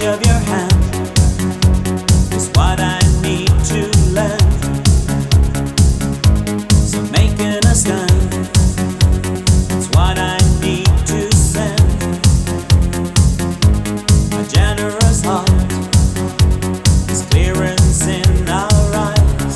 of your hand is what I need to learn. So making a stand, it's what I need to send. A generous heart is clearance in our eyes.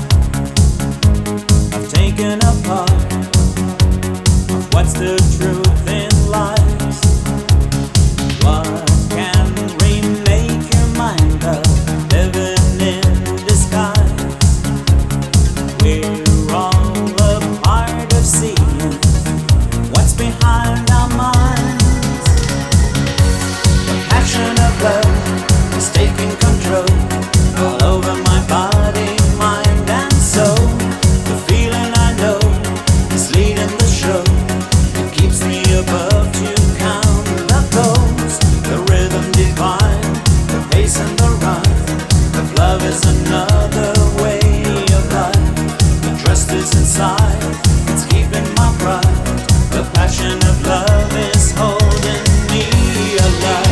I've taken a part of what's the truth in lies. What can remake your mind up, living in disguise? We're all a part of seeing what's behind our minds. The passion of love is taking control all over my body, mind and soul. The feeling I know is leading the show. It keeps me above to count the goals. The rhythm divine, the pace and the rhyme. If love is another way of life, the trust is inside, it's keeping my pride. The passion of love is holding me alive.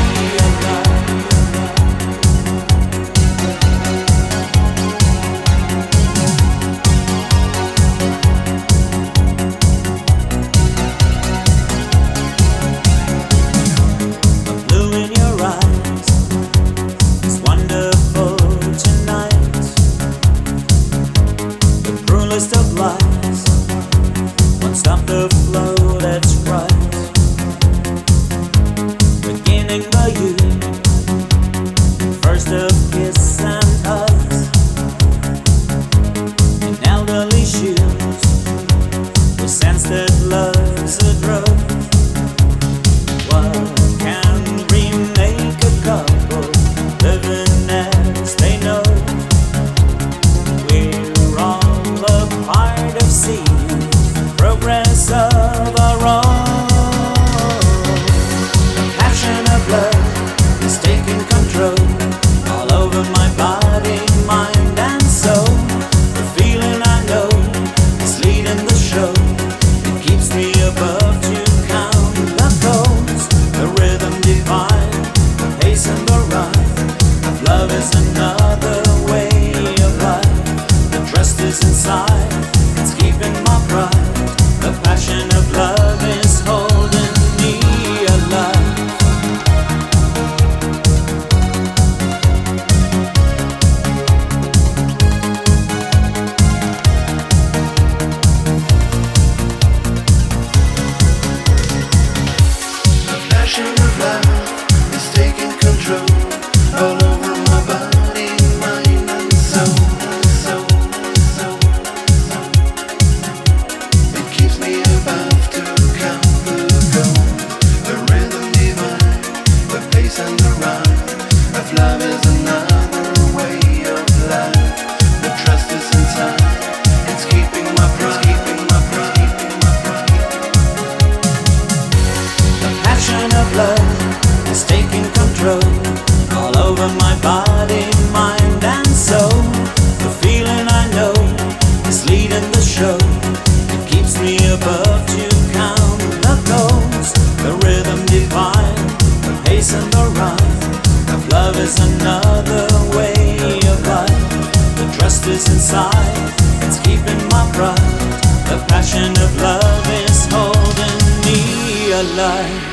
Of lies won't stop the flow, that's right. Beginning by you, first of kiss and hugs. In elderly shoes, we sense that love's a drug. What can remake a couple living as they know? Part of seeing progress of our own. The passion of love is taking control all over my body, mind and soul. The feeling I know is leading the show. It keeps me above to count the goals. The rhythm divine, the pace and the rhyme. If love is another way of life, the trust is inside, it's keeping my pride. The passion of love is holding me alive. The passion of love is taking control all over my body, mind and soul. Love is another way of life. The trust is inside, it's keeping my pride, keeping my pride, keeping my pride. The passion of love is taking control all over my body, mind and soul. The feeling I know is leading the show. It keeps me above to count the goals. The rhythm divine, the pace and the rhyme. Love is another way of life. The trust is inside, it's keeping my pride. The passion of love is holding me alive.